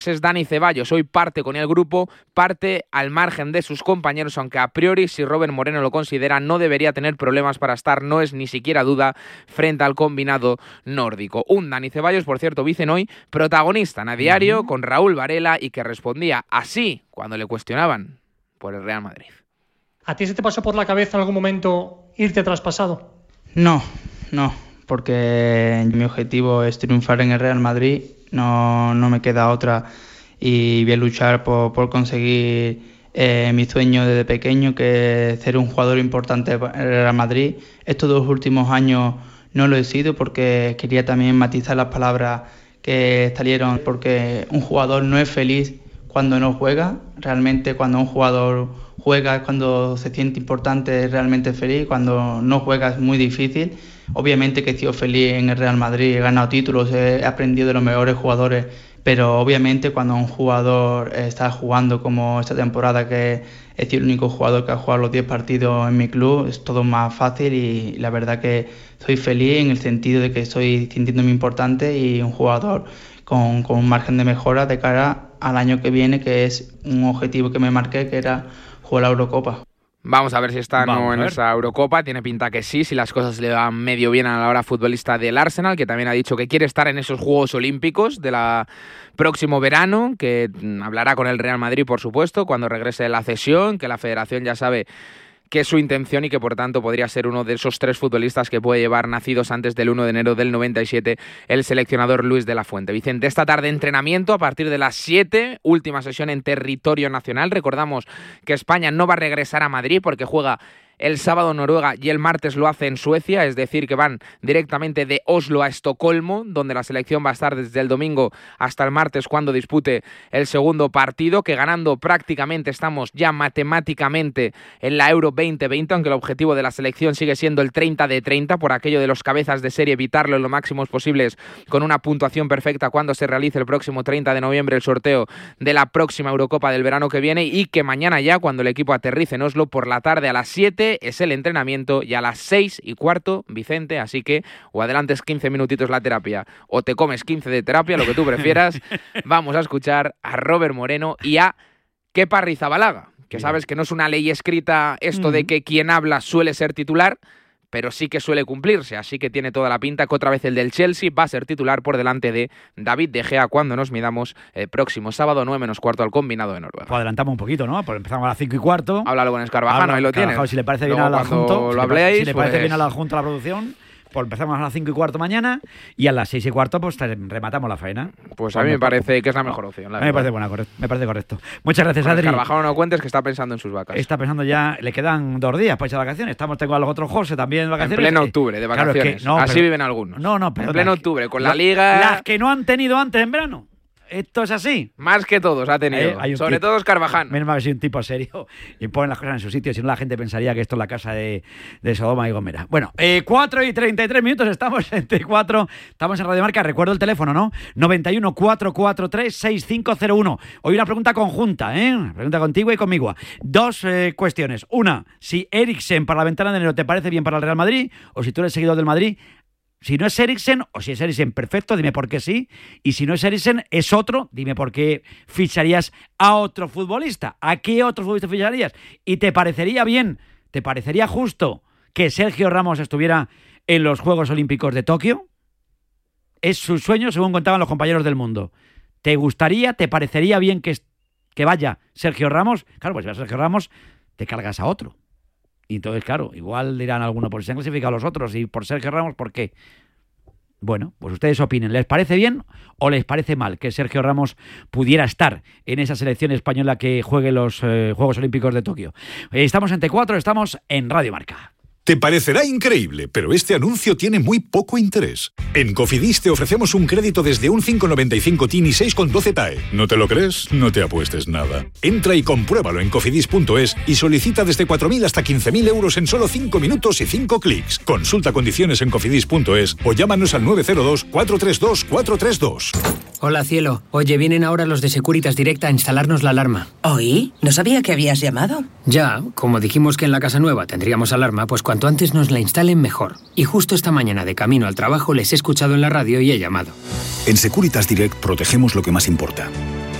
Es Dani Ceballos, hoy parte con el grupo, parte al margen de sus compañeros, aunque a priori, si Robert Moreno lo considera, no debería tener problemas para estar, no es ni siquiera duda, frente al combinado nórdico. Un Dani Ceballos, por cierto, dicen hoy, protagonista en A Diario con Raúl Varela y que respondía así cuando le cuestionaban por el Real Madrid. ¿A ti se te pasó por la cabeza en algún momento irte traspasado? No, porque mi objetivo es triunfar en el Real Madrid. No me queda otra y voy a luchar por conseguir mi sueño desde pequeño, que es ser un jugador importante en el Real Madrid. Estos 2 últimos años no lo he sido porque quería también matizar las palabras que salieron, porque un jugador no es feliz cuando no juega. Realmente cuando un jugador juega es cuando se siente importante, es realmente feliz. Cuando no juega es muy difícil. Obviamente que he sido feliz en el Real Madrid, he ganado títulos, he aprendido de los mejores jugadores, pero obviamente cuando un jugador está jugando como esta temporada, que he sido el único jugador que ha jugado los 10 partidos en mi club, es todo más fácil y la verdad que soy feliz en el sentido de que estoy sintiéndome importante y un jugador con un margen de mejora de cara al año que viene, que es un objetivo que me marqué, que era jugar la Eurocopa. Vamos a ver si está en esa Eurocopa. Tiene pinta que sí, si las cosas le van medio bien a la hora futbolista del Arsenal, que también ha dicho que quiere estar en esos Juegos Olímpicos del próximo verano, que hablará con el Real Madrid, por supuesto, cuando regrese de la cesión, que la federación ya sabe que es su intención y que por tanto podría ser uno de esos 3 futbolistas que puede llevar, nacidos antes del 1 de enero del 97, el seleccionador Luis de la Fuente. Vicente, esta tarde entrenamiento a partir de las 7, última sesión en territorio nacional. Recordamos que España no va a regresar a Madrid porque juega el sábado Noruega y el martes lo hace en Suecia, es decir, que van directamente de Oslo a Estocolmo, donde la selección va a estar desde el domingo hasta el martes cuando dispute el segundo partido, que ganando prácticamente estamos ya matemáticamente en la Euro 2020, aunque el objetivo de la selección sigue siendo el 30 de 30, por aquello de los cabezas de serie, evitarlo en lo máximos posibles con una puntuación perfecta cuando se realice el próximo 30 de noviembre el sorteo de la próxima Eurocopa del verano que viene, y que mañana ya, cuando el equipo aterrice en Oslo por la tarde a las 7, es el entrenamiento y a las 6:15, Vicente, así que o adelantes 15 minutitos la terapia o te comes 15 de terapia, lo que tú prefieras. Vamos a escuchar a Robert Moreno y a Kepa Arrizabalaga, que sabes que no es una ley escrita esto de que quien habla suele ser titular, pero sí que suele cumplirse, así que tiene toda la pinta que otra vez el del Chelsea va a ser titular por delante de David De Gea cuando nos midamos el próximo sábado 9:15 al combinado de Noruega. Pues adelantamos un poquito, ¿no? Pues empezamos a las 5:15. Háblalo con Escarvajano, ahí lo tienes. Si le parece bien al adjunto, si le parece bien al adjunto a la producción, pues empezamos a las 5:15 mañana y a las 6:15 pues rematamos la faena. Pues a mí me parece que es la mejor opción. Me parece me parece correcto. Muchas gracias, Adri. Escarvajano, no cuentes que está pensando en sus vacas. Está pensando ya, le quedan 2 días para irse de vacaciones. Tengo a los otros José también de vacaciones. En pleno octubre, de vacaciones. Claro, así viven algunos. Pero en pleno octubre, con la liga. Las que no han tenido antes en verano. Esto es así. Más que todos ha tenido. Sobre todo Escarvajano. Menos mal que soy un tipo serio y ponen las cosas en su sitio. Si no, la gente pensaría que esto es la casa de Sodoma y Gomorra. Bueno, 4:33, estamos en T4. Estamos en Radio Marca. Recuerdo el teléfono, ¿no? 91 443 6501. Hoy una pregunta conjunta, Una pregunta contigo y conmigo. 2 cuestiones. Una, si Eriksen para la ventana de enero te parece bien para el Real Madrid, o si tú eres seguidor del Madrid. Si no es Eriksen, o si es Eriksen, perfecto, dime por qué sí. Y si no es Eriksen, es otro, dime por qué ficharías a otro futbolista. ¿A qué otro futbolista ficharías? ¿Y te parecería bien, te parecería justo que Sergio Ramos estuviera en los Juegos Olímpicos de Tokio? Es su sueño, según contaban los compañeros del Mundo. ¿Te gustaría, te parecería bien que vaya Sergio Ramos? Claro, pues si va Sergio Ramos, te cargas a otro. Y entonces, claro, igual dirán algunos, pues se han clasificado los otros, y por Sergio Ramos, ¿por qué? Bueno, pues ustedes opinen, ¿les parece bien o les parece mal que Sergio Ramos pudiera estar en esa selección española que juegue los Juegos Olímpicos de Tokio? Estamos en T4, estamos en Radio Marca. Te parecerá increíble, pero este anuncio tiene muy poco interés. En Cofidis te ofrecemos un crédito desde un 5,95 TIN y 6,12 TAE. ¿No te lo crees? No te apuestes nada. Entra y compruébalo en cofidis.es y solicita desde 4.000 hasta 15.000 euros en solo 5 minutos y 5 clics. Consulta condiciones en cofidis.es o llámanos al 902 432 432. Hola, cielo. Oye, vienen ahora los de Securitas Direct a instalarnos la alarma. ¿Oí? ¿No sabía que habías llamado? Ya, como dijimos que en la casa nueva tendríamos alarma, pues cuanto antes nos la instalen mejor. Y justo esta mañana de camino al trabajo les he escuchado en la radio y he llamado. En Securitas Direct protegemos lo que más importa.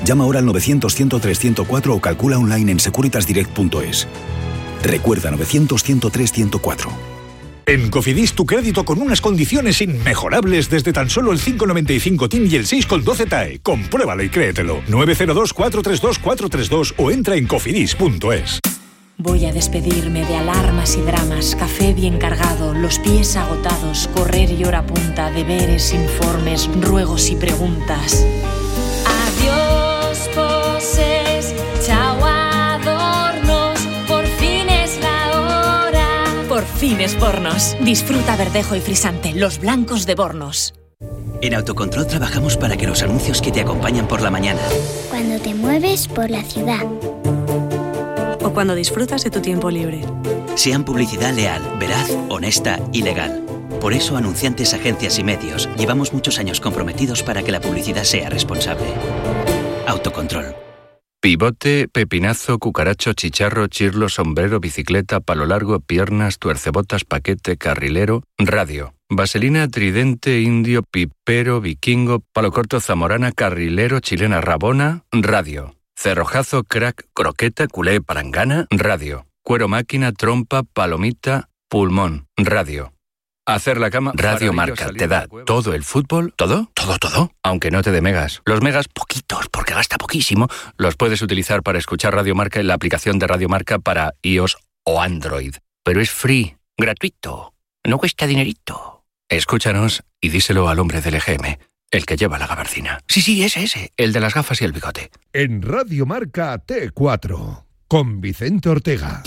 Llama ahora al 900-103-104 o calcula online en securitasdirect.es. Recuerda, 900-103-104. En Cofidis, tu crédito con unas condiciones inmejorables desde tan solo el 5,95 TIN y el 6,12 TAE. Compruébalo y créetelo. 902-432-432 o entra en cofidis.es. Voy a despedirme de alarmas y dramas, café bien cargado, los pies agotados, correr y hora punta, deberes, informes, ruegos y preguntas. Adiós, poses, chao adornos, por fin es la hora. Por fin es Bornos. Disfruta Verdejo y Frisante, los blancos de Bornos. En Autocontrol trabajamos para que los anuncios que te acompañan por la mañana, cuando te mueves por la ciudad, o cuando disfrutas de tu tiempo libre, sean publicidad leal, veraz, honesta y legal. Por eso, anunciantes, agencias y medios, llevamos muchos años comprometidos para que la publicidad sea responsable. Autocontrol. Pivote, pepinazo, cucaracho, chicharro, chirlo, sombrero, bicicleta, palo largo, piernas, tuercebotas, paquete, carrilero, radio. Vaselina, tridente, indio, pipero, vikingo, palo corto, zamorana, carrilero, chilena, rabona, radio. Cerrojazo, crack, croqueta, culé, palangana, radio. Cuero máquina, trompa, palomita, pulmón, radio. Hacer la cama, Radio Marca, te da todo el fútbol, todo, aunque no te dé megas. Los megas, poquitos, porque gasta poquísimo, los puedes utilizar para escuchar Radio Marca en la aplicación de Radio Marca para iOS o Android. Pero es free, gratuito, no cuesta dinerito. Escúchanos y díselo al hombre del EGM. El que lleva la gabardina. Sí, ese, el de las gafas y el bigote. En Radio Marca T4, con Vicente Ortega.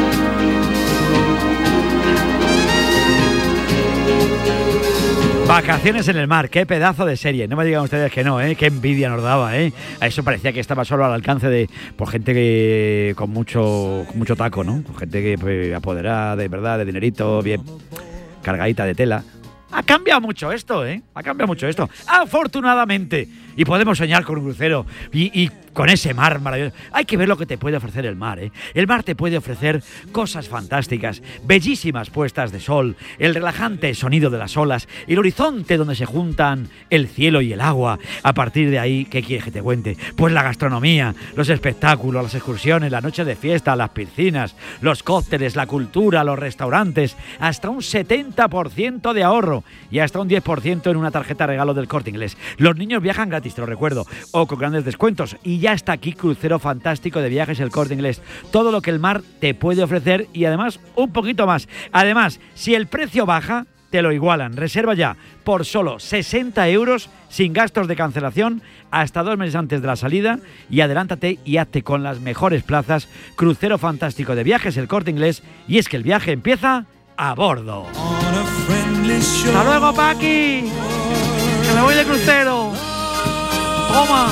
Vacaciones en el mar, qué pedazo de serie. No me digan ustedes que no, qué envidia nos daba, A eso parecía que estaba solo al alcance de gente que con mucho taco, ¿no? Gente que pues, apoderada de verdad, de dinerito, bien cargadita de tela. Ha cambiado mucho esto, Ha cambiado mucho esto. Afortunadamente. Y podemos soñar con un crucero y con ese mar maravilloso. Hay que ver lo que te puede ofrecer el mar, El mar te puede ofrecer cosas fantásticas, bellísimas puestas de sol, el relajante sonido de las olas, el horizonte donde se juntan el cielo y el agua. A partir de ahí, ¿qué quieres que te cuente? Pues la gastronomía, los espectáculos, las excursiones, la noche de fiesta, las piscinas, los cócteles, la cultura, los restaurantes, hasta un 70% de ahorro y hasta un 10% en una tarjeta regalo del Corte Inglés. Los niños viajan gratis, te lo recuerdo, o con grandes descuentos. Y ya está aquí Crucero Fantástico de Viajes El Corte Inglés. Todo lo que el mar te puede ofrecer y además un poquito más. Además, si el precio baja, te lo igualan. Reserva ya por solo 60 euros sin gastos de cancelación hasta 2 meses antes de la salida y adelántate y hazte con las mejores plazas. Crucero Fantástico de Viajes El Corte Inglés, y es que el viaje empieza a bordo. ¡Hasta luego, Paqui! ¡Que me voy de crucero! ¡Toma!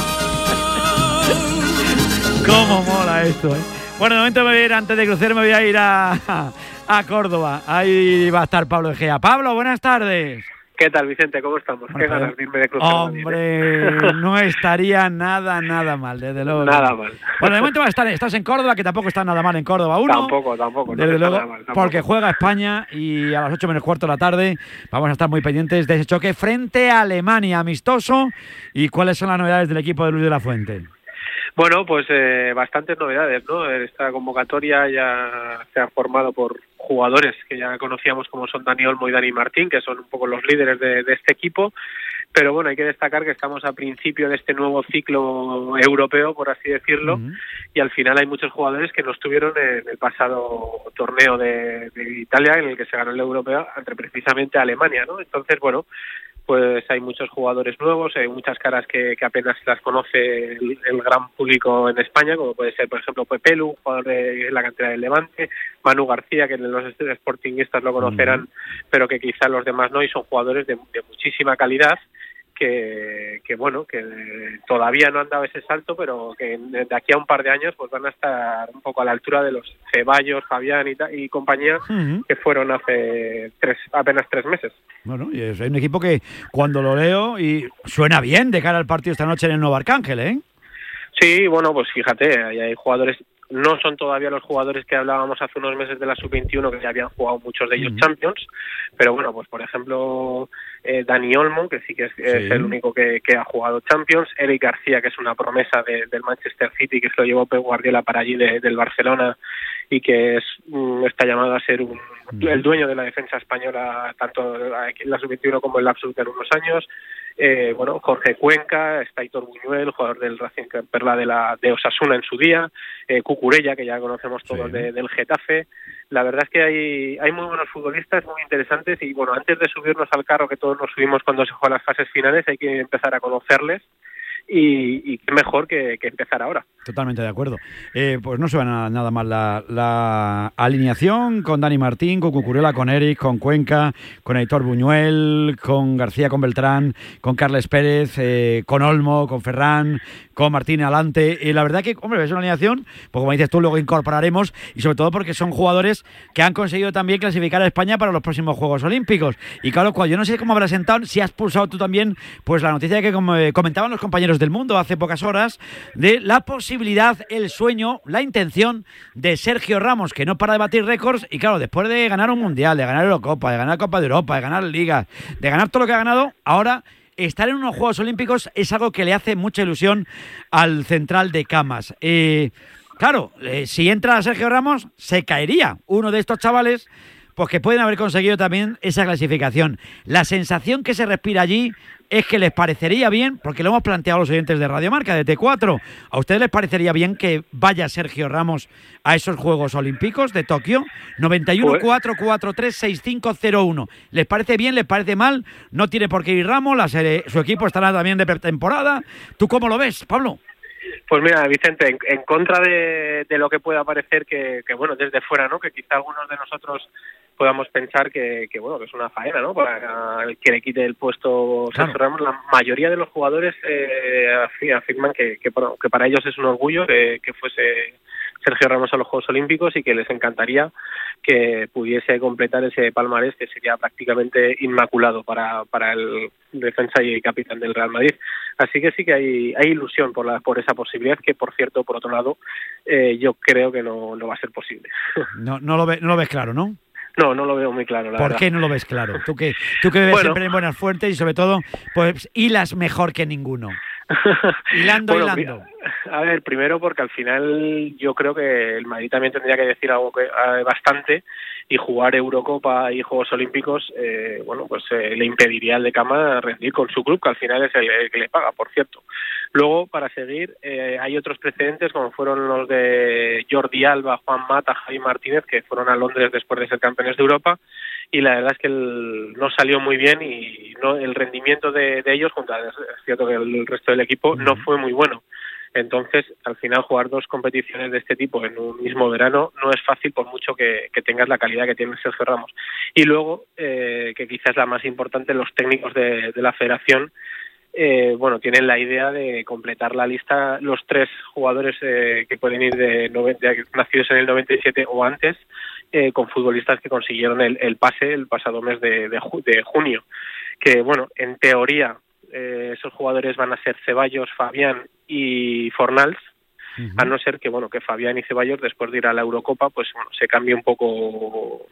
¡Cómo mola esto, Bueno, de momento me voy a ir, antes de crucero me voy a ir a Córdoba. Ahí va a estar Pablo Egea. Pablo, buenas tardes. ¿Qué tal, Vicente? ¿Cómo estamos? Bueno, ¿Qué ganas de irme de crucero? Hombre, no estaría nada mal, desde luego. Nada mal. Bueno, de momento estás en Córdoba, que tampoco está nada mal en Córdoba 1. Tampoco. Desde luego, nada mal, tampoco. Porque juega España y a las 8 menos cuarto de la tarde vamos a estar muy pendientes de ese choque frente a Alemania, amistoso. ¿Y cuáles son las novedades del equipo de Luis de la Fuente? Bueno, pues bastantes novedades, ¿no? Esta convocatoria ya se ha formado por jugadores que ya conocíamos, como son Dani Olmo y Dani Martín, que son un poco los líderes de este equipo. Pero bueno, hay que destacar que estamos a principio de este nuevo ciclo europeo, por así decirlo, y al final hay muchos jugadores que no estuvieron en el pasado torneo de Italia, en el que se ganó el europeo entre precisamente Alemania, ¿no? Entonces, bueno, pues hay muchos jugadores nuevos, hay muchas caras que apenas las conoce el gran público en España, como puede ser, por ejemplo, Pepelu, un jugador de la cantera del Levante, Manu García, que los sportinguistas lo conocerán, pero que quizá los demás no, y son jugadores de muchísima calidad, que bueno, que todavía no han dado ese salto, pero que de aquí a un par de años pues van a estar un poco a la altura de los Ceballos, Fabián y compañía, que fueron hace apenas 3 meses. Bueno, y es un equipo que cuando lo leo y suena bien de cara al partido esta noche en el Nuevo Arcángel, Sí, bueno, pues fíjate, ahí hay jugadores no son todavía los jugadores que hablábamos hace unos meses de la Sub-21, que ya habían jugado muchos de ellos Champions, pero bueno, pues por ejemplo Dani Olmo, que sí que es el único que ha jugado Champions, Eric García, que es una promesa del Manchester City, que se lo llevó Pep Guardiola para allí del Barcelona y que está llamado a ser el dueño de la defensa española, tanto en la Sub-21 como en la Absoluta en unos años. Jorge Cuenca, está Aitor Buñuel, jugador del Racing Perla de Osasuna en su día, Cucurella, que ya conocemos todos del Getafe. La verdad es que hay muy buenos futbolistas, muy interesantes, y bueno, antes de subirnos al carro, que todos nos subimos cuando se juegan las fases finales, hay que empezar a conocerles. Y qué mejor que empezar ahora. Totalmente de acuerdo. Pues no suena nada mal la alineación, con Dani Martín, con Cucurella, con Eric, con Cuenca, con Aitor Buñuel, con García, con Beltrán, con Carles Pérez, con Olmo, con Ferran, con Martín Alante. Y la verdad que, hombre, es una alineación, pues como dices tú, luego incorporaremos, y sobre todo porque son jugadores que han conseguido también clasificar a España para los próximos Juegos Olímpicos. Y claro, yo no sé cómo habrás sentado, si has pulsado tú también, pues la noticia que comentaban los compañeros del Mundo hace pocas horas, de la posibilidad, el sueño, la intención de Sergio Ramos, que no para de batir récords, y claro, después de ganar un Mundial, de ganar Eurocopa, de ganar Copa de Europa, de ganar Ligas, de ganar todo lo que ha ganado, ahora estar en unos Juegos Olímpicos es algo que le hace mucha ilusión al central de Camas. Claro, si entra Sergio Ramos, se caería uno de estos chavales, pues que pueden haber conseguido también esa clasificación. La sensación que se respira allí es que les parecería bien, porque lo hemos planteado a los oyentes de Radio Marca, de T4, ¿a ustedes les parecería bien que vaya Sergio Ramos a esos Juegos Olímpicos de Tokio? 91-443-6501. ¿Les parece bien? ¿Les parece mal? No tiene por qué ir Ramos, su equipo estará también de pretemporada. ¿Tú cómo lo ves, Pablo? Pues mira, Vicente, en contra de lo que pueda parecer que bueno, desde fuera, ¿no? Que quizá algunos de nosotros podamos pensar que bueno, que es una faena, ¿no? Para que le quite el puesto Sergio Ramos. La mayoría de los jugadores afirman que para ellos es un orgullo que fuese Sergio Ramos a los Juegos Olímpicos, y que les encantaría que pudiese completar ese palmarés, que sería prácticamente inmaculado para el defensa y capitán del Real Madrid. Así que sí que hay ilusión por esa posibilidad, que por cierto, por otro lado, yo creo que no va a ser posible. No lo ves claro, ¿no? No lo veo muy claro, la verdad. ¿Por qué no lo ves claro? Tú que ves siempre en buenas fuentes, y sobre todo, pues hilas mejor que ninguno. Hilando. A ver, primero porque al final yo creo que el Madrid también tendría que decir algo bastante, y jugar Eurocopa y Juegos Olímpicos, le impediría al de Cama rendir con su club, que al final es el que le paga, por cierto. Luego, para seguir, hay otros precedentes, como fueron los de Jordi Alba, Juan Mata, Javi Martínez, que fueron a Londres después de ser campeones de Europa, y la verdad es que no salió muy bien, y el rendimiento de ellos, es cierto que el resto del equipo, no fue muy bueno. Entonces, al final, jugar dos competiciones de este tipo en un mismo verano no es fácil, por mucho que tengas la calidad que tiene Sergio Ramos. Y luego, que quizás la más importante, los técnicos de la federación tienen la idea de completar la lista, los 3 jugadores que pueden ir nacidos en el 97 o antes, con futbolistas que consiguieron el pase el pasado mes de junio. Que, bueno, en teoría, esos jugadores van a ser Ceballos, Fabián y Fornals, a no ser que Fabián y Ceballos, después de ir a la Eurocopa, pues se cambie un poco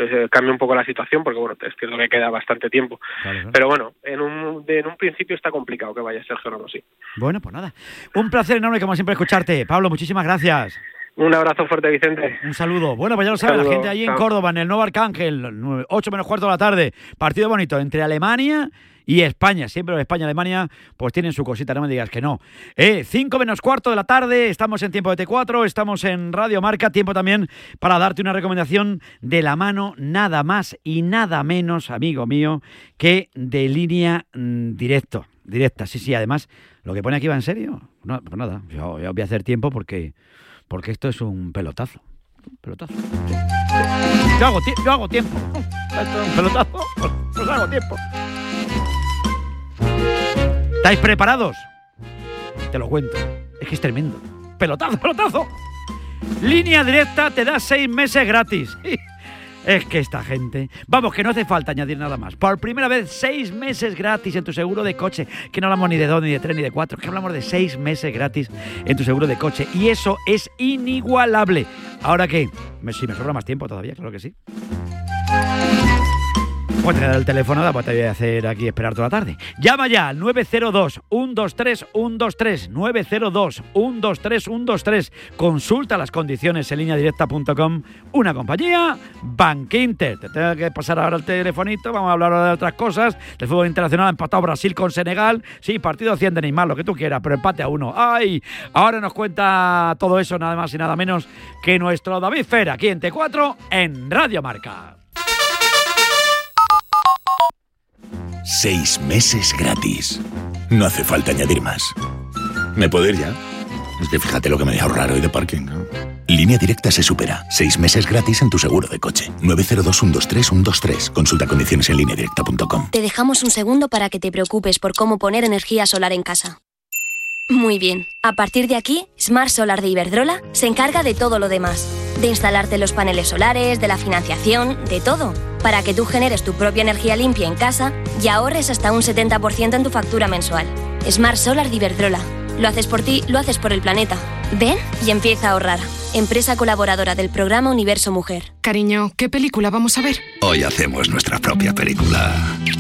la situación, porque es cierto que queda bastante tiempo. Claro. Pero bueno, en un principio está complicado que vaya Sergio Ramos, sí. Bueno, pues nada, un placer enorme como siempre escucharte, Pablo, muchísimas gracias. Un abrazo fuerte, Vicente. Un saludo. Bueno, pues ya lo sabe la gente allí en Córdoba, en el Nuevo Arcángel, 8 menos cuarto de la tarde, partido bonito entre Alemania y España. Siempre España y Alemania pues tienen su cosita, no me digas que no. 5 menos cuarto de la tarde, estamos en tiempo de T4, estamos en Radio Marca, tiempo también para darte una recomendación de la mano, nada más y nada menos, amigo mío, que de Línea Directa. Sí, además, lo que pone aquí va en serio. No, pues nada, yo voy a hacer tiempo porque esto es un pelotazo. Yo hago tiempo. Esto es un pelotazo, pues hago tiempo. ¿Estáis preparados? Te lo cuento. Es que es tremendo. ¡Pelotazo! Línea Directa te da 6 meses gratis. Es que esta gente... Vamos, que no hace falta añadir nada más. Por primera vez, 6 meses gratis en tu seguro de coche. Que no hablamos ni de 2, ni de 3, ni de 4. Que hablamos de 6 meses gratis en tu seguro de coche. Y eso es inigualable. ¿Ahora qué? Si me sobra más tiempo todavía, claro que sí. Pues te voy a dar el teléfono, pues te voy a hacer aquí esperar toda la tarde. Llama ya al 902-123-123. 902-123-123. Consulta las condiciones en lineadirecta.com. Una compañía, Bank Inter. Te tengo que pasar ahora el telefonito. Vamos a hablar ahora de otras cosas. El fútbol internacional ha empatado Brasil con Senegal. Sí, partido 100 de Neymar, lo que tú quieras, pero empate a 1. ¡Ay! Ahora nos cuenta todo eso nada más y nada menos que nuestro David Fer, aquí en T4 en Radio Marca. 6 meses gratis. No hace falta añadir más. ¿Me puedo ir ya? Es que fíjate lo que me voy a ahorrar hoy de parking, ¿no? Línea Directa se supera. 6 meses gratis en tu seguro de coche. 902-123-123. Consulta condiciones en lineadirecta.com. Te dejamos un segundo para que te preocupes por cómo poner energía solar en casa. Muy bien. A partir de aquí, Smart Solar de Iberdrola se encarga de todo lo demás. De instalarte los paneles solares, de la financiación, de todo. Para que tú generes tu propia energía limpia en casa y ahorres hasta un 70% en tu factura mensual. Smart Solar de Iberdrola. Lo haces por ti, lo haces por el planeta. Ven y empieza a ahorrar. Empresa colaboradora del programa Universo Mujer. Cariño, ¿qué película vamos a ver? Hoy hacemos nuestra propia película.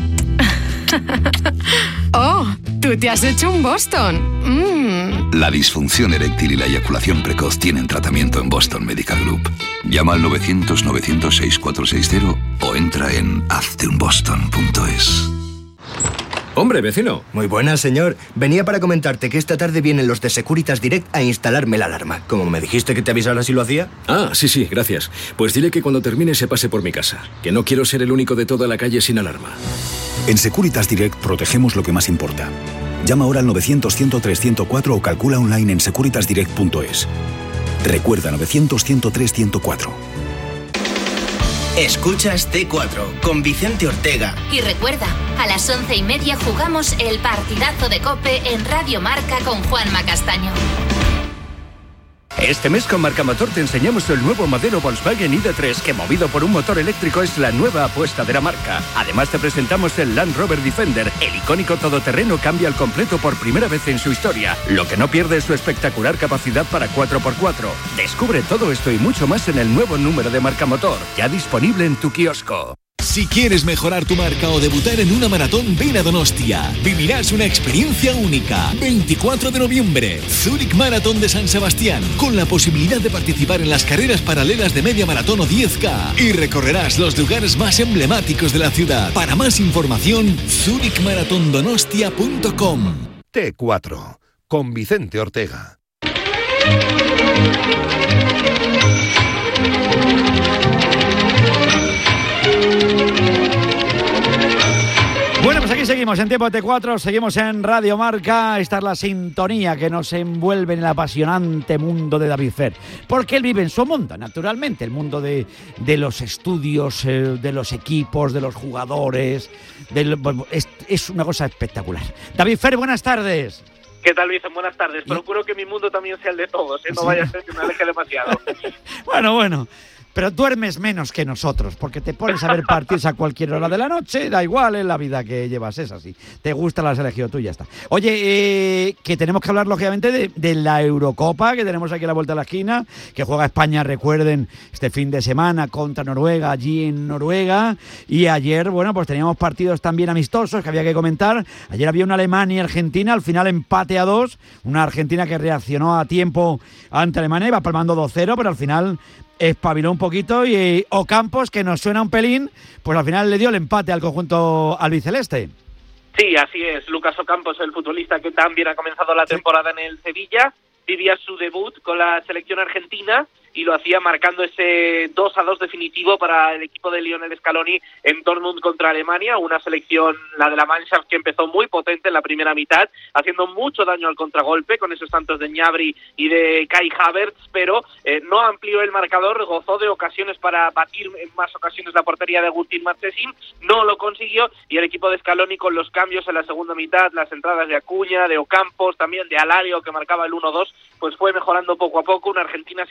¡Oh! ¡Tú te has hecho un Boston! La disfunción eréctil y la eyaculación precoz tienen tratamiento en Boston Medical Group. Llama al 900-900-6460 o entra en hazteunboston.es. Hombre, vecino. Muy buenas, señor. Venía para comentarte que esta tarde vienen los de Securitas Direct a instalarme la alarma. Como me dijiste que te avisara si lo hacía. Ah, sí, gracias. Pues dile que cuando termine se pase por mi casa. Que no quiero ser el único de toda la calle sin alarma. En Securitas Direct protegemos lo que más importa. Llama ahora al 900-103-104 o calcula online en securitasdirect.es. Recuerda 900-103-104. Escuchas T4 con Vicente Ortega. Y recuerda, a las 11:30 jugamos el partidazo de COPE en Radio Marca con Juanma Castaño. Este mes con Marcamotor te enseñamos el nuevo modelo Volkswagen ID3 que movido por un motor eléctrico es la nueva apuesta de la marca. Además te presentamos el Land Rover Defender. El icónico todoterreno cambia al completo por primera vez en su historia. Lo que no pierde es su espectacular capacidad para 4x4. Descubre todo esto y mucho más en el nuevo número de Marcamotor, ya disponible en tu kiosco. Si quieres mejorar tu marca o debutar en una maratón, ven a Donostia. Vivirás una experiencia única. 24 de noviembre, Zurich Maratón de San Sebastián, con la posibilidad de participar en las carreras paralelas de media maratón o 10K. Y recorrerás los lugares más emblemáticos de la ciudad. Para más información, zurichmaratondonostia.com. T4, con Vicente Ortega. Bueno, pues aquí seguimos en Tiempo T4, seguimos en Radio Marca. Esta es la sintonía que nos envuelve en el apasionante mundo de David Fer. Porque él vive en su mundo, naturalmente, el mundo de los estudios, de los equipos, de los jugadores. Es una cosa espectacular. David Fer, buenas tardes. ¿Qué tal, Vicente? Buenas tardes. Procuro que mi mundo también sea el de todos, no vaya a ser que me aleje demasiado. Bueno. Pero duermes menos que nosotros, porque te pones a ver partidos a cualquier hora de la noche, da igual, es la vida que llevas, es así. Te gusta, la has elegido tú y ya está. Oye, que tenemos que hablar, lógicamente, de la Eurocopa, que tenemos aquí a la vuelta de la esquina, que juega España, recuerden, este fin de semana contra Noruega, allí en Noruega. Y ayer, bueno, pues teníamos partidos también amistosos que había que comentar. Ayer había una Alemania y Argentina, al final empate a 2. Una Argentina que reaccionó a tiempo ante Alemania, iba palmando 2-0, pero al final espabiló un poquito y Ocampos, que nos suena un pelín, pues al final le dio el empate al conjunto albiceleste. Sí, así es. Lucas Ocampos, el futbolista que también ha comenzado la temporada en el Sevilla, vivía su debut con la selección argentina y lo hacía marcando ese 2-2 definitivo para el equipo de Lionel Scaloni en Dortmund contra Alemania, una selección, la de la Mannschaft, que empezó muy potente en la primera mitad, haciendo mucho daño al contragolpe con esos tantos de Gnabry y de Kai Havertz, pero no amplió el marcador, gozó de ocasiones para batir en más ocasiones la portería de Agustín Marchesín, no lo consiguió, y el equipo de Scaloni, con los cambios en la segunda mitad, las entradas de Acuña, de Ocampos, también de Alario, que marcaba el 1-2, pues fue mejorando poco a poco. Una Argentina sin Leo Messi,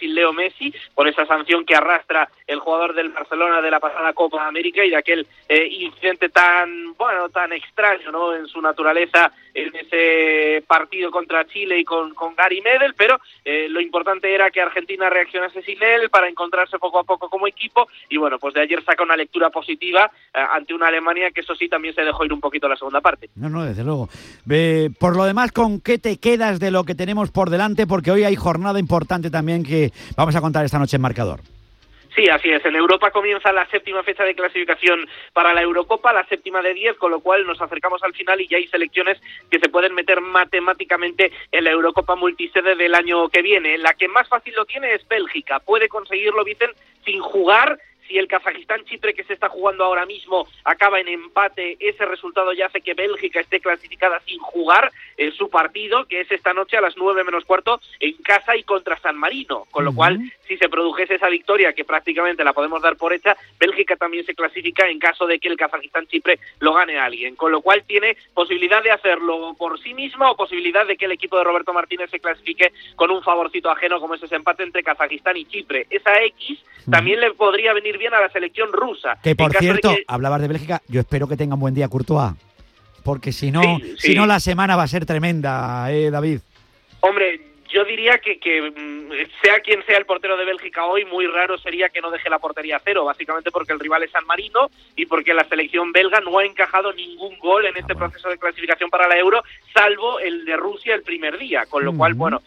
Messi por esa sanción que arrastra el jugador del Barcelona de la pasada Copa América y de aquel incidente tan extraño, ¿no?, en su naturaleza en ese partido contra Chile y con Gary Medel, pero lo importante era que Argentina reaccionase sin él para encontrarse poco a poco como equipo y bueno, pues de ayer saca una lectura positiva ante una Alemania que eso sí también se dejó ir un poquito la segunda parte. No, desde luego. Por lo demás, ¿con qué te quedas de lo que tenemos por delante? Porque hoy hay jornada importante también que vamos a contar esta noche en Marcador. Sí, así es. En Europa comienza la 7ª fecha de clasificación para la Eurocopa, la 7ª de 10, con lo cual nos acercamos al final y ya hay selecciones que se pueden meter matemáticamente en la Eurocopa multisede del año que viene. La que más fácil lo tiene es Bélgica. Puede conseguirlo, Vicen, sin jugar. Si el Kazajistán-Chipre que se está jugando ahora mismo acaba en empate, ese resultado ya hace que Bélgica esté clasificada sin jugar su partido, que es esta noche a las 9:15 en casa y contra San Marino. Con lo cual, si se produjese esa victoria, que prácticamente la podemos dar por hecha, Bélgica también se clasifica en caso de que el Kazajistán-Chipre lo gane a alguien. Con lo cual tiene posibilidad de hacerlo por sí misma o posibilidad de que el equipo de Roberto Martínez se clasifique con un favorcito ajeno como es ese empate entre Kazajistán y Chipre. Esa X también le podría venir bien a la selección rusa. Que por cierto, hablabas de Bélgica, yo espero que tenga un buen día Courtois, porque si no la semana va a ser tremenda, David. Hombre, yo diría que sea quien sea el portero de Bélgica hoy, muy raro sería que no deje la portería a cero, básicamente porque el rival es San Marino y porque la selección belga no ha encajado ningún gol en este proceso de clasificación para la Euro, salvo el de Rusia el primer día, con lo cual, bueno,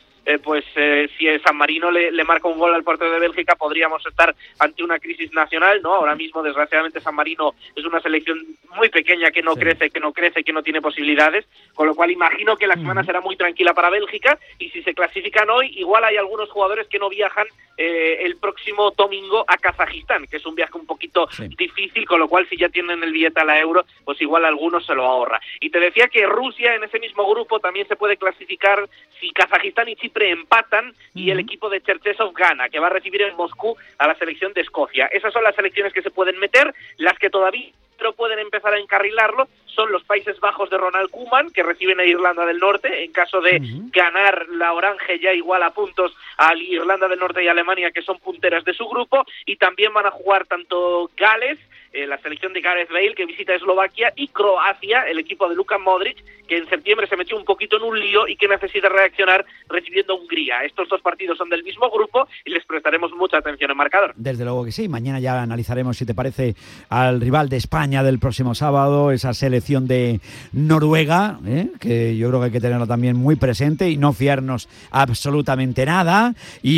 si el San Marino le marca un gol al portero de Bélgica, podríamos estar ante una crisis nacional, ¿no? Ahora mismo, desgraciadamente, San Marino es una selección muy pequeña que no crece, que no tiene posibilidades, con lo cual imagino que la semana será muy tranquila para Bélgica, y si se clasifican hoy, igual hay algunos jugadores que no viajan el próximo domingo a Kazajistán, que es un viaje un poquito difícil, con lo cual si ya tienen el billete a la Euro, pues igual algunos se lo ahorra. Y te decía que Rusia en ese mismo grupo también se puede clasificar si Kazajistán y Chipre empatan y el equipo de Cherchesov gana, que va a recibir en Moscú a la selección de Escocia. Esas son las selecciones que se pueden meter. Las que todavía no pueden empezar a encarrilarlo son los Países Bajos de Ronald Koeman, que reciben a Irlanda del Norte. En caso de ganar la Orange, ya igual a puntos a Irlanda del Norte y Alemania, que son punteras de su grupo, y también van a jugar tanto Gales, la selección de Gareth Bale, que visita Eslovaquia, y Croacia, el equipo de Luka Modric, que en septiembre se metió un poquito en un lío y que necesita reaccionar recibiendo a Hungría. Estos dos partidos son del mismo grupo y les prestaremos mucha atención en Marcador. Desde luego que sí. Mañana ya analizaremos, si te parece, al rival de España del próximo sábado, esa selección de Noruega, que yo creo que hay que tenerlo también muy presente y no fiarnos absolutamente nada.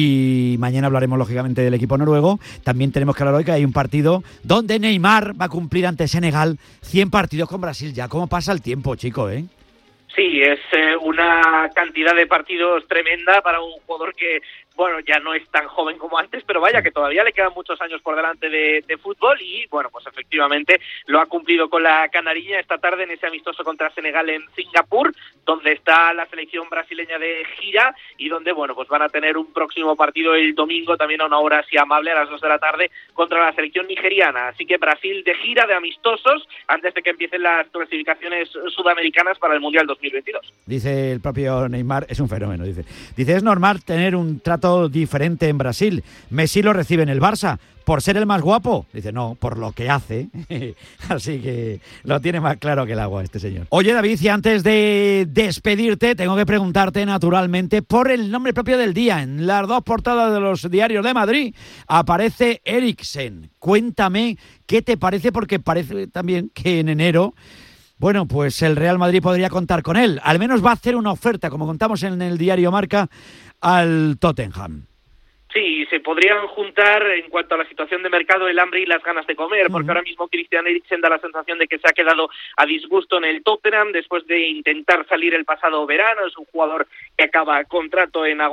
Y mañana hablaremos, lógicamente, del equipo noruego. También tenemos que hablar hoy que hay un partido donde Neymar va a cumplir ante Senegal 100 partidos con Brasil. Ya cómo pasa el tiempo, chico, Sí, es una cantidad de partidos tremenda para un jugador que, bueno, ya no es tan joven como antes, pero vaya que todavía le quedan muchos años por delante de fútbol y, bueno, pues efectivamente lo ha cumplido con la canariña esta tarde en ese amistoso contra Senegal en Singapur, donde está la selección brasileña de gira y donde, bueno, pues van a tener un próximo partido el domingo también a una hora así amable, a las 2 de la tarde, contra la selección nigeriana. Así que Brasil de gira, de amistosos, antes de que empiecen las clasificaciones sudamericanas para el Mundial 2022. Dice el propio Neymar, es un fenómeno, dice, es normal tener un trato diferente en Brasil. Messi lo recibe en el Barça por ser el más guapo. Dice, no, por lo que hace. Así que lo tiene más claro que el agua este señor. Oye, David, y antes de despedirte, tengo que preguntarte naturalmente por el nombre propio del día. En las dos portadas de los diarios de Madrid aparece Eriksen. Cuéntame qué te parece, porque parece también que en enero, bueno, pues el Real Madrid podría contar con él. Al menos va a hacer una oferta, como contamos en el diario Marca, al Tottenham. Sí, se podrían juntar en cuanto a la situación de mercado el hambre y las ganas de comer, porque ahora mismo Christian Eriksen da la sensación de que se ha quedado a disgusto en el Tottenham después de intentar salir el pasado verano. Es un jugador que acaba contrato en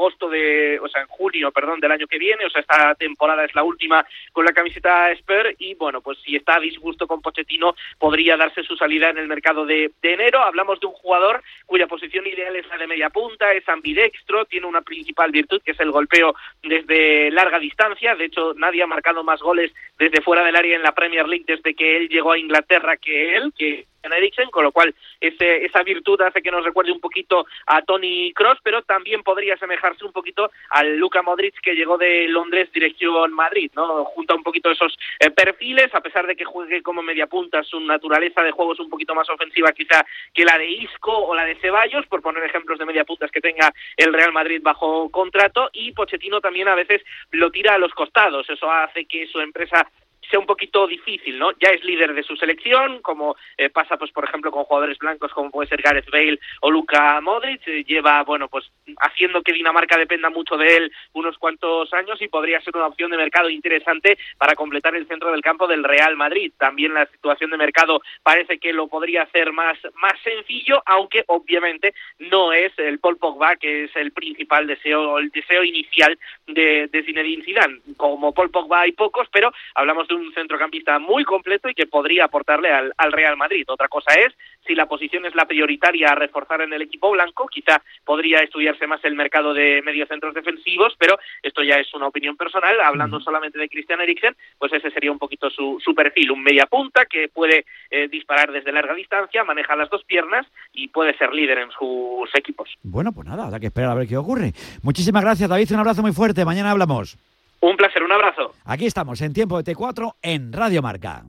junio del año que viene, esta temporada es la última con la camiseta Spurs y, bueno, pues si está a disgusto con Pochettino podría darse su salida en el mercado de enero. Hablamos de un jugador cuya posición ideal es la de media punta, es ambidextro, tiene una principal virtud que es el golpeo desde larga distancia. De hecho, nadie ha marcado más goles desde fuera del área en la Premier League desde que él llegó a Inglaterra que él, que Christian Eriksen, con lo cual esa virtud hace que nos recuerde un poquito a Toni Kroos, pero también podría asemejarse un poquito al Luka Modric que llegó de Londres dirección Madrid, ¿no? Junta un poquito esos perfiles, a pesar de que juegue como mediapunta, su naturaleza de juego es un poquito más ofensiva quizá que la de Isco o la de Ceballos, por poner ejemplos de mediapuntas que tenga el Real Madrid bajo contrato, y Pochettino también a veces lo tira a los costados, eso hace que su empresa sea un poquito difícil, ¿no? Ya es líder de su selección, como pasa, pues por ejemplo, con jugadores blancos como puede ser Gareth Bale o Luka Modric, lleva, bueno, pues haciendo que Dinamarca dependa mucho de él unos cuantos años y podría ser una opción de mercado interesante para completar el centro del campo del Real Madrid. También la situación de mercado parece que lo podría hacer más sencillo, aunque obviamente no es el Paul Pogba, que es el principal deseo, el deseo inicial de Zinedine Zidane. Como Paul Pogba hay pocos, pero hablamos de un centrocampista muy completo y que podría aportarle al Real Madrid. Otra cosa es si la posición es la prioritaria a reforzar en el equipo blanco, quizá podría estudiarse más el mercado de mediocentros defensivos, pero esto ya es una opinión personal. Hablando solamente de Christian Eriksen, pues ese sería un poquito su perfil, un mediapunta que puede disparar desde larga distancia, maneja las dos piernas y puede ser líder en sus equipos. Bueno, pues nada, habrá que esperar a ver qué ocurre. Muchísimas gracias, David, un abrazo muy fuerte, mañana hablamos. Un placer, un abrazo. Aquí estamos en Tiempo de T4 en Radio Marca.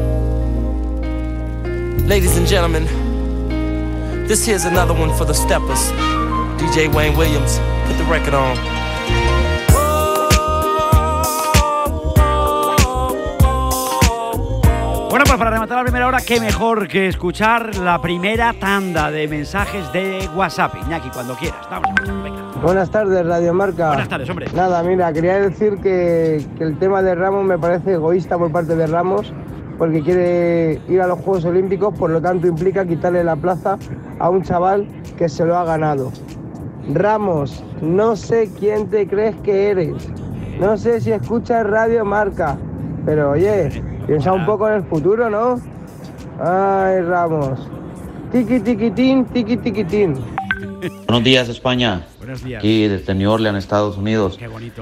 Ladies and gentlemen, this here's another one for the steppers. DJ Wayne Williams, put the record on. Bueno, pues para rematar la primera hora, qué mejor que escuchar la primera tanda de mensajes de WhatsApp. Iñaki, cuando quieras. Vamos, venga. Buenas tardes, Radio Marca. Buenas tardes, hombre. Nada, mira, quería decir que el tema de Ramos me parece egoísta por parte de Ramos, porque quiere ir a los Juegos Olímpicos, por lo tanto implica quitarle la plaza a un chaval que se lo ha ganado. Ramos, no sé quién te crees que eres, no sé si escuchas Radio Marca, pero oye, piensa un poco en el futuro, ¿no? Ay, Ramos. Tiki tiquitín, tiki tiquitín. Buenos días, España. Buenos días. Aquí desde New Orleans, Estados Unidos. Qué bonito.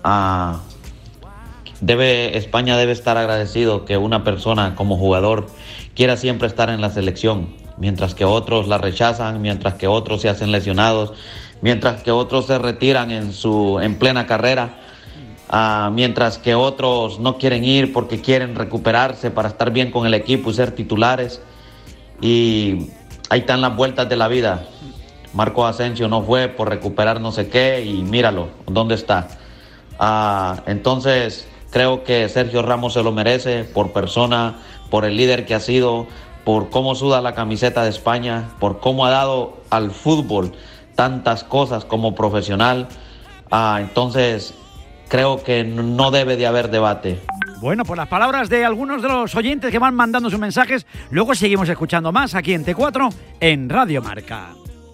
España debe estar agradecido que una persona como jugador quiera siempre estar en la selección, mientras que otros la rechazan, mientras que otros se hacen lesionados, mientras que otros se retiran en plena carrera, mientras que otros no quieren ir porque quieren recuperarse para estar bien con el equipo y ser titulares. Y ahí están las vueltas de la vida. Marco Asensio no fue por recuperar no sé qué y míralo, ¿dónde está? Entonces creo que Sergio Ramos se lo merece por persona, por el líder que ha sido, por cómo suda la camiseta de España, por cómo ha dado al fútbol tantas cosas como profesional. Entonces creo que no debe de haber debate. Bueno, por las palabras de algunos de los oyentes que van mandando sus mensajes, luego seguimos escuchando más aquí en T4 en Radio Marca.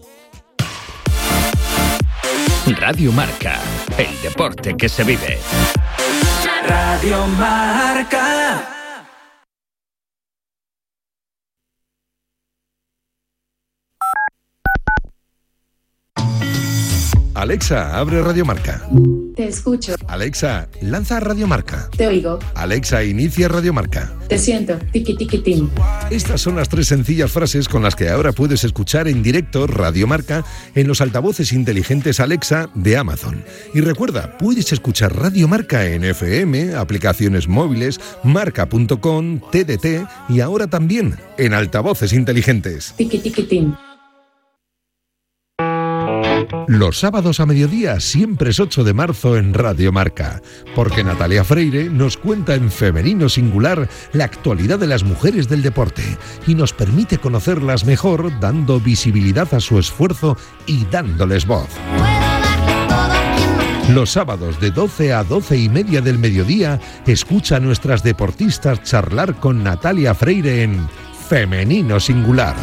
Radio Marca, el deporte que se vive. Radio Marca. Alexa, abre Radio Marca. Te escucho. Alexa, lanza Radio Marca. Te oigo. Alexa, inicia Radio Marca. Te siento. Tiki tiki tim. Estas son las 3 sencillas frases con las que ahora puedes escuchar en directo Radio Marca en los altavoces inteligentes Alexa de Amazon. Y recuerda, puedes escuchar Radio Marca en FM, aplicaciones móviles, marca.com, TDT y ahora también en altavoces inteligentes. Tiki tiki tim. Los sábados a mediodía siempre es 8 de marzo en Radio Marca, porque Natalia Freire nos cuenta en femenino singular la actualidad de las mujeres del deporte y nos permite conocerlas mejor dando visibilidad a su esfuerzo y dándoles voz. Los sábados de 12 a 12 y media del mediodía escucha a nuestras deportistas charlar con Natalia Freire en femenino singular.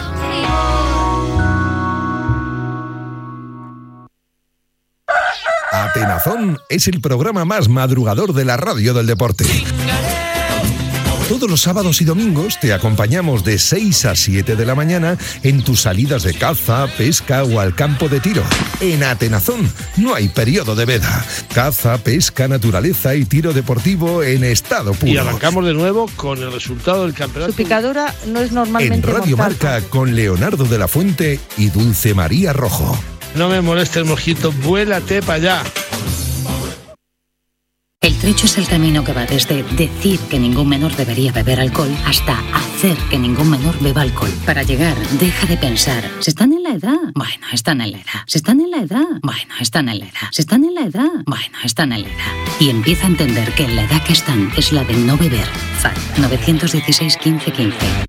Atenazón es el programa más madrugador de la radio del deporte. Todos los sábados y domingos te acompañamos de 6 a 7 de la mañana en tus salidas de caza, pesca o al campo de tiro. En Atenazón no hay periodo de veda. Caza, pesca, naturaleza y tiro deportivo en estado puro. Y arrancamos de nuevo con el resultado del campeonato. Su picadura no es normalmente En Radio mortal. Marca con Leonardo de la Fuente y Dulce María Rojo. No me moleste el mosquito, vuélate para allá. El trecho es el camino que va desde decir que ningún menor debería beber alcohol hasta hacer que ningún menor beba alcohol. Para llegar, deja de pensar, ¿se están en la edad? Bueno, están en la edad. ¿Se están en la edad? Bueno, están en la edad. ¿Se están en la edad? Bueno, están en la edad. Y empieza a entender que en la edad que están es la de no beber. FAD 916 15 15.